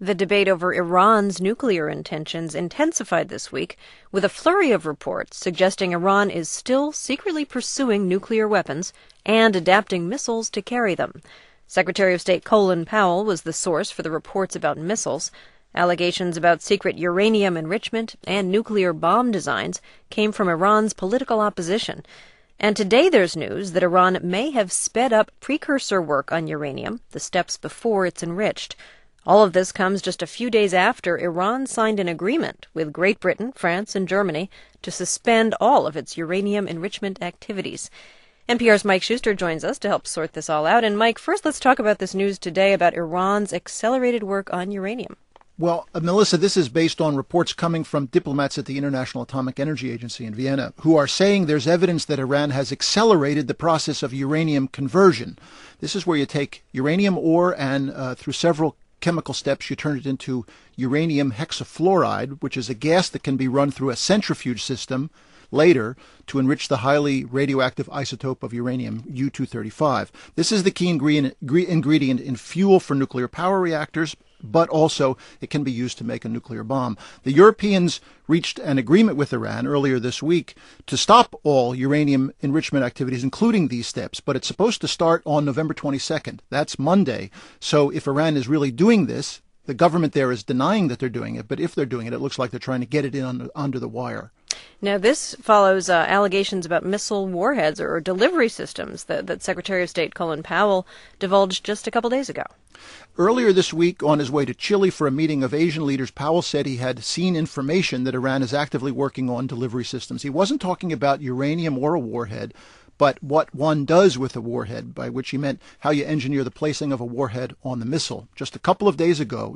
The debate over Iran's nuclear intentions intensified this week, with a flurry of reports suggesting Iran is still secretly pursuing nuclear weapons and adapting missiles to carry them. Secretary of State Colin Powell was the source for the reports about missiles. Allegations about secret uranium enrichment and nuclear bomb designs came from Iran's political opposition. And today there's news that Iran may have sped up precursor work on uranium, the steps before it's enriched. All of this comes just a few days after Iran signed an agreement with Great Britain, France, and Germany to suspend all of its uranium enrichment activities. NPR's Mike Schuster joins us to help sort this all out. And Mike, first let's talk about this news today about Iran's accelerated work on uranium. Well, Melissa, this is based on reports coming from diplomats at the International Atomic Energy Agency in Vienna, who are saying there's evidence that Iran has accelerated the process of uranium conversion. This is where you take uranium ore and through several chemical steps, you turn it into uranium hexafluoride, which is a gas that can be run through a centrifuge system later to enrich the highly radioactive isotope of uranium, U-235. This is the key ingredient in fuel for nuclear power reactors, but also it can be used to make a nuclear bomb. The Europeans reached an agreement with Iran earlier this week to stop all uranium enrichment activities, including these steps, but it's supposed to start on November 22nd. That's Monday. So if Iran is really doing this, the government there is denying that they're doing it, but if they're doing it, it looks like they're trying to get it in under the wire. Now, this follows allegations about missile warheads or delivery systems that Secretary of State Colin Powell divulged just a couple days ago. Earlier this week, on his way to Chile for a meeting of Asian leaders, Powell said he had seen information that Iran is actively working on delivery systems. He wasn't talking about uranium or a warhead, but what one does with a warhead, by which he meant how you engineer the placing of a warhead on the missile. Just a couple of days ago,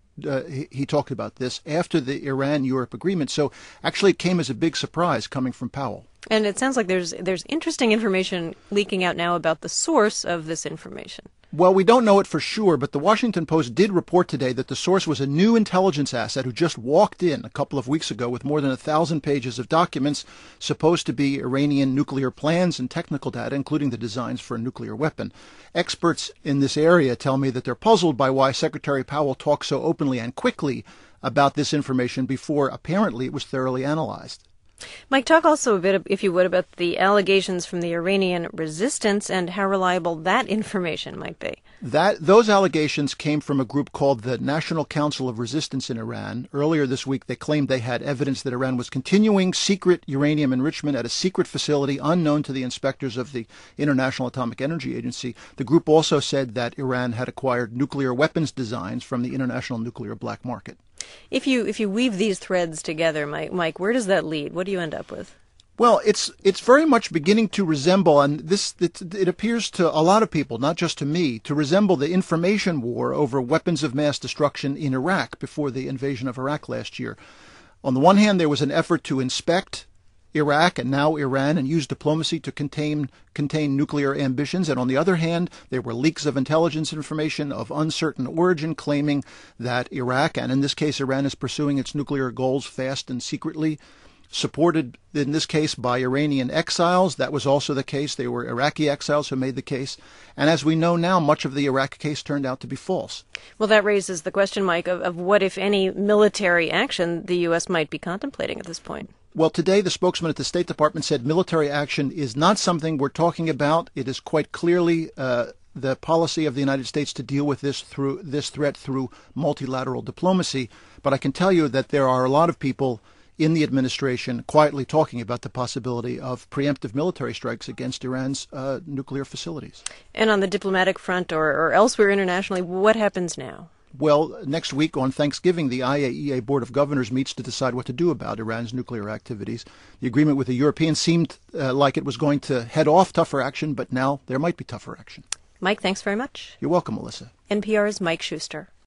he talked about this after the Iran-Europe agreement. So actually it came as a big surprise coming from Powell. And it sounds like there's interesting information leaking out now about the source of this information. Well, we don't know it for sure, but the Washington Post did report today that the source was a new intelligence asset who just walked in a couple of weeks ago with more than 1,000 pages of documents supposed to be Iranian nuclear plans and technical data, including the designs for a nuclear weapon. Experts in this area tell me that they're puzzled by why Secretary Powell talks so openly and quickly about this information before apparently it was thoroughly analyzed. Mike, talk also a bit, if you would, about the allegations from the Iranian resistance and how reliable that information might be. Those allegations came from a group called the National Council of Resistance in Iran. Earlier this week, they claimed they had evidence that Iran was continuing secret uranium enrichment at a secret facility unknown to the inspectors of the International Atomic Energy Agency. The group also said that Iran had acquired nuclear weapons designs from the international nuclear black market. If you weave these threads together, Mike, where does that lead? What do you end up with? Well, it's very much beginning to resemble, and it appears to a lot of people, not just to me, to resemble the information war over weapons of mass destruction in Iraq before the invasion of Iraq last year. On the one hand, there was an effort to inspect Iraq and now Iran and use diplomacy to contain nuclear ambitions. And on the other hand, there were leaks of intelligence information of uncertain origin claiming that Iraq, and in this case Iran, is pursuing its nuclear goals fast and secretly, supported in this case by Iranian exiles. That was also the case. They were Iraqi exiles who made the case. And as we know now, much of the Iraq case turned out to be false. Well, that raises the question, Mike, of what, if any, military action the U.S. might be contemplating at this point. Well, today the spokesman at the State Department said military action is not something we're talking about. It is quite clearly the policy of the United States to deal with this threat through multilateral diplomacy. But I can tell you that there are a lot of people in the administration quietly talking about the possibility of preemptive military strikes against Iran's nuclear facilities. And on the diplomatic front or elsewhere internationally, what happens now? Well, next week on Thanksgiving, the IAEA Board of Governors meets to decide what to do about Iran's nuclear activities. The agreement with the Europeans seemed like it was going to head off tougher action, but now there might be tougher action. Mike, thanks very much. You're welcome, Melissa. NPR's Mike Schuster.